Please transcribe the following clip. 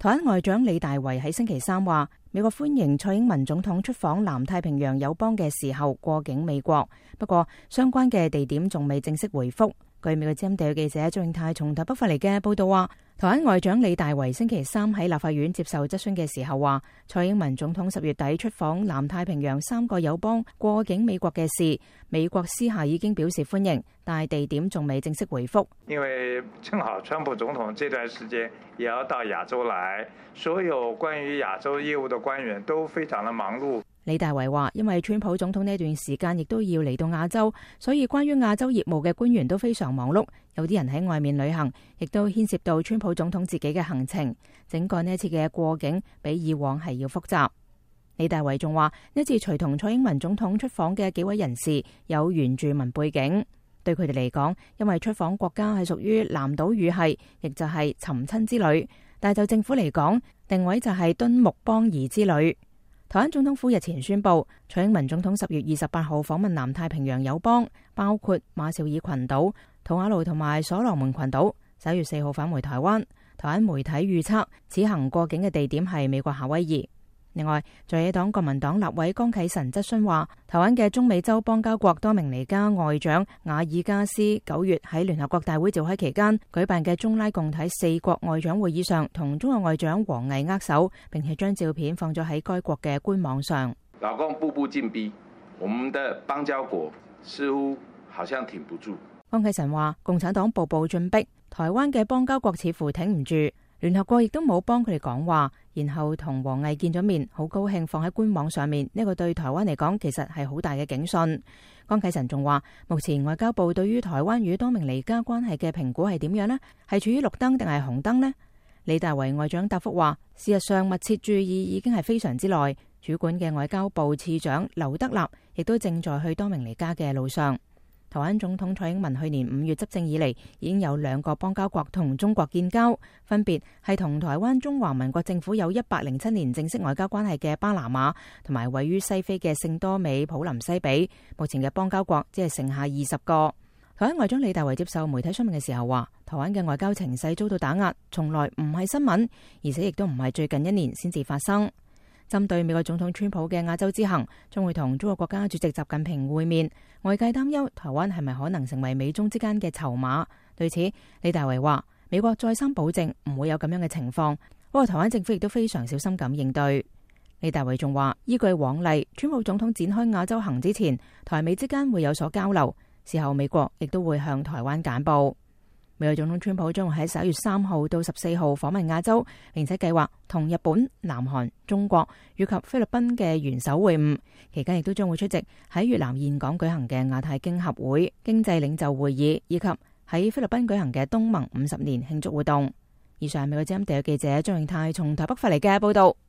台灣外長李大維喺星期三話，美國歡迎蔡英文總統出訪南太平洋友邦嘅時候過境美國，不過相關嘅地點仲未正式回覆。據美國之音地記者張永泰從台北發嚟嘅報道話，台灣外長李大維星期三喺立法院接受質詢嘅時候話，蔡英文總統10月底出訪南太平洋3個友邦過境美國嘅事，美國私下已經表示歡迎，但係地點仲未正式回覆。 因為正好川普總統這段時間也要到亞洲來，所有關於亞洲業務的官員都非常的忙碌。 李大維話，因為川普總統呢段時間亦都要嚟到亞洲，所以關於亞洲業務嘅官員都非常忙碌，有啲人喺外面旅行，亦都牽涉到川普總統自己嘅行程。整個呢一次嘅過境比以往係要複雜。李大維仲話，呢次隨同蔡英文總統出訪嘅幾位人士有原住民背景，對佢哋嚟講，因為出訪國家係屬於南島語系，亦就係尋親之旅，但係就政府嚟講，定位就係敦睦邦誼之旅。台灣總統府日前宣布，蔡英文總統10月28號訪問南太平洋友邦，包括馬紹爾群島、圖瓦盧同埋所羅門群島。11月4號返回台灣。台灣媒體預測，此行過境嘅地點係美國夏威夷。另外，在野黨國民黨立委江啟臣質詢話，台灣嘅中美洲邦交國多明尼加外長瓦爾加斯9月喺聯合國大會召開期間舉辦嘅中拉共體4國外長會議上，同中國外長王毅握手，並且將照片放咗喺該國嘅官網上。 老共步步進逼，我們的邦交國似乎好像挺不住。 江啟臣話，共產黨步步進逼，台灣嘅邦交國似乎挺唔住。聯合國亦都冇幫佢哋講話，然後同王毅見咗面，好高興放喺官網上面。呢個對台灣嚟講，其實係好大嘅警訊。江啟臣仲話，目前外交部對於台灣與多明尼加關係嘅評估係點樣呢？係處於綠燈定係紅燈呢？李大維外長答覆話，事實上密切注意已經係非常之耐，主管嘅外交部次長劉德立亦都正在去多明尼加嘅路上。台灣總統蔡英文去年5月執政以嚟，已經有2個邦交國同中國建交，分別係同台灣中華民國政府有107年正式外交關係嘅巴拿馬，同埋位於西非嘅聖多美普林西比。目前嘅邦交國只係剩下20個。台灣外長李大維接受媒體詢問嘅時候話，台灣嘅外交情勢遭到打壓，從來唔係新聞，而且亦都唔係最近1年先至發生。針對美國總統川普嘅亞洲之行，將會同中國國家主席習近平會面，外界擔憂台灣係咪可能成為美中之間嘅籌碼。對此，李大維話，美國再三保證唔會有咁樣嘅情況，不過台灣政府亦都非常小心咁應對。李大維仲話，依據往例，川普總統展開亞洲行之前，台美之間會有所交流，事後美國亦都會向台灣簡報。美國總統川普將會喺11月3號到14號訪問亞洲，並且計劃同日本、南韓、中國以及菲律賓嘅元首會晤，期間亦都將會出席喺越南峴港舉行嘅亞太經合會經濟領袖會議，以及喺菲律賓舉行嘅東盟50年慶祝活動。以上係美國之音地記者張永泰從台北發嚟嘅報道。